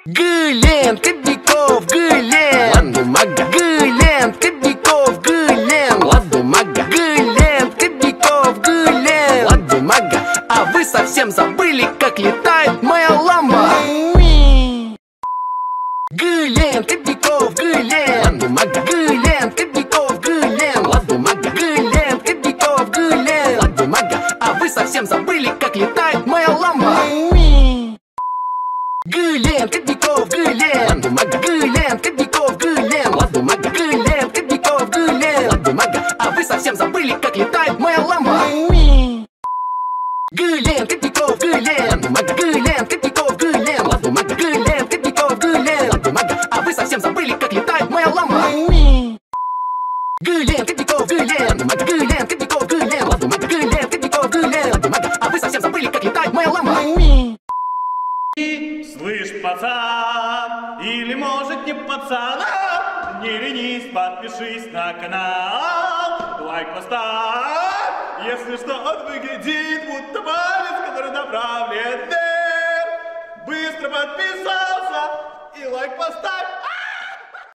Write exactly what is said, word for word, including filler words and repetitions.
Гылен, Кобяков, Гылен, Влад Бумага, Гылен, Кобяков, Гылен, Влад Бумага, Гылен, Кобяков, Гылен, Влад Бумага. А вы совсем забыли, как летает моя ламба? Гылен, Кобяков, Гылен, Влад Бумага, Гылен, Кобяков, Гылен, Влад Бумага, Гылен, Кобяков, Гылен, Влад Бумага. А вы совсем забыли, как летает моя ламба? Гылен, Кобяков, Гылен, Влад Бумага, Гылен, Кобяков, Гылен, Влад Бумага, Гылен, Кобяков, Гылен, Влад Бумага. А вы совсем забыли, как летает моя ламба? Гылен, Кобяков, Гылен, Влад Бумага, Гылен, Кобяков, Гылен, Влад Бумага, Гылен, Кобяков, Гылен, Влад Бумага. А вы совсем забыли, как летает моя ламба? Гылен, Кобяков, Гылен, Бумага, Гылен, Кобяков, Гылен, Влад Бумага, Гылен, Кобяков, Гылен, Бумага. А вы совсем забыли, как летает моя ламба? Слышь, пацан, или может не пацан, а? Не ленись, подпишись на канал, лайк поставь, если что, он выглядит, будто палец, который направлен вверх. Быстро подписался и лайк поставь.